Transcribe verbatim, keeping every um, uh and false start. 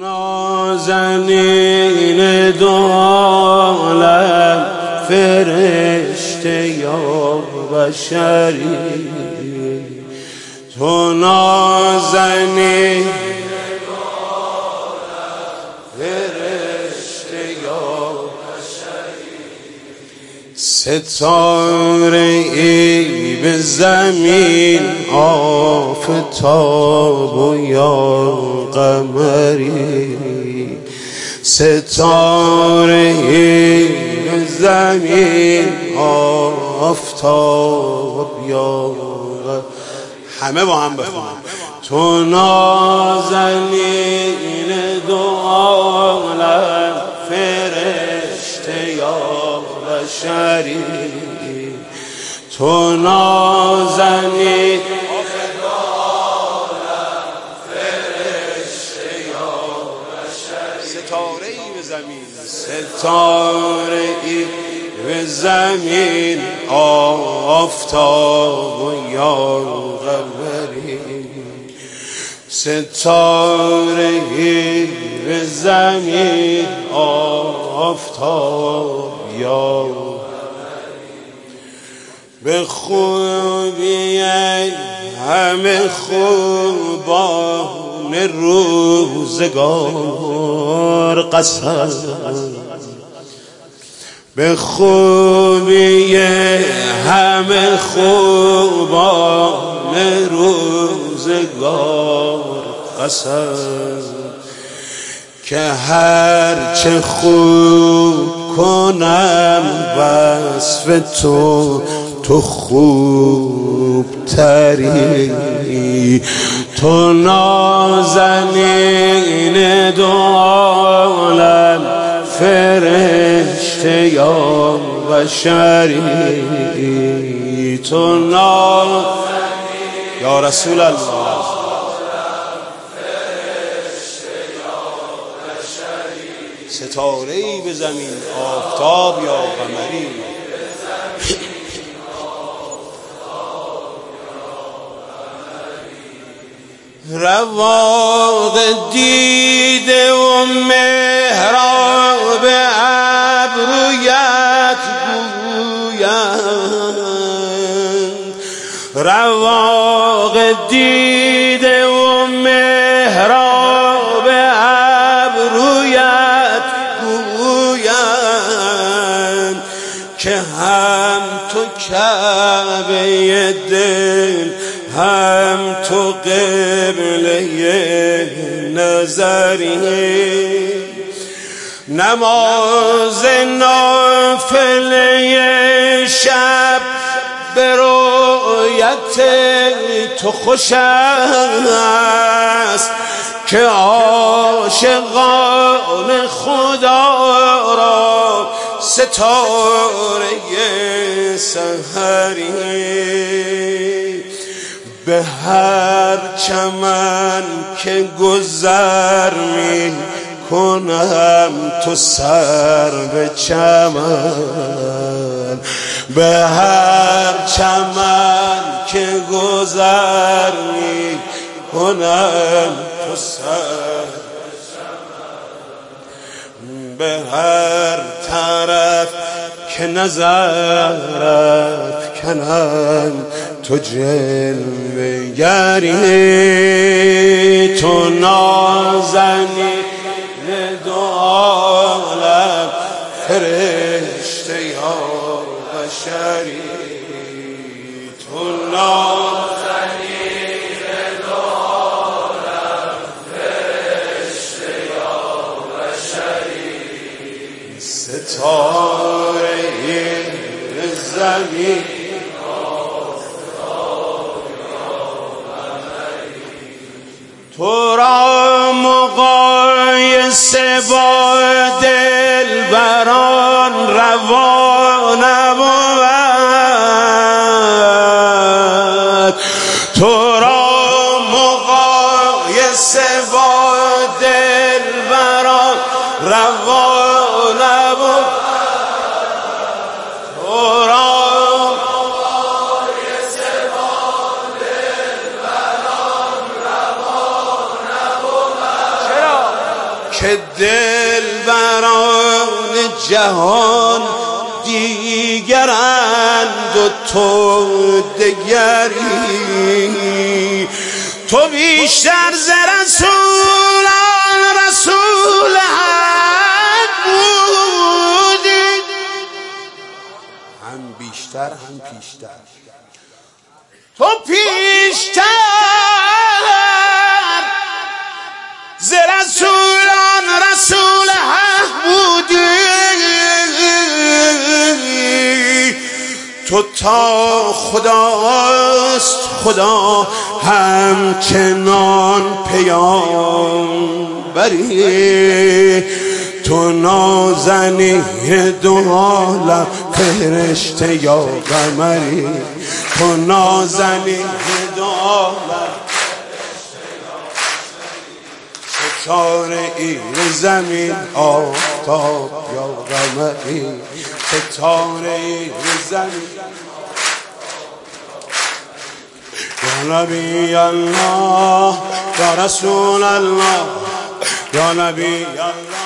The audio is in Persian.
نازنین دو عالم فرشته یا بشری، تو نازنین دو عالم فرشته یا بشری، ستاره ای به زمین آفتاب و یا قمری، ستاره ای به زمین آفتاب یا قمری. همه با هم بخونم. تو نازنین دو عالم فرشته یا بشری، تو نازنین دو عالم فرشته یا بشری، ستاره ای به زمین، ستاره ای به زمین آفتاب و یا قمری، ستاره ای به زمین آفتاب یا قمری. به خوبی همه خوبان روزگار قسم، به خوبی همه خوبان روزگار قسم، که هرچه خوب کنم وصف تو تو خوب تری، تو نازنین دو عالم فرشته یا بشری، تو نازنین یا رسول الله ستاره‌ای به زمین آفتاب یا قمری، رواق دیده و محراب ابرویت گویند، رواق دیده و محراب ابرویت گویند، که هم تو کعبه دل هم تو قبله نظری، نماز نافله شب به رؤیت تو خوش است، که عاشقان خدا را ستاره سحری، به هر چمن که گذر می کنم تو سر به چمن، به هر چمن که گذر می کنم تو سر به چمن، به هر طرف که نظرت کنم تو جلوه گری، تو نازنین دو عالم فرشته یا بشری، تو نازنین دو عالم فرشته یا بشری، ستاره به زمین تو را مقایسه با دلبران روا نبود، تو را مقایسه با دلبران روا نبود، تو را که دل بران جهان دیگرند و تو دگری. تو بیشتر ز رسولان رسول حق بودی، هم بیشتر هم پیشتر. تو پیشتر ز رسولان رسول حق بودی. تو تا خداست خدا همچنان پیامبری. تو نازنین دو عالم فرشته یا قمری. تو نازنین دو عالم ستاره ایر زمین آفتاب یا قمری. ستاره ایر زمین یا نبی الله یا رسول الله یا نبی الله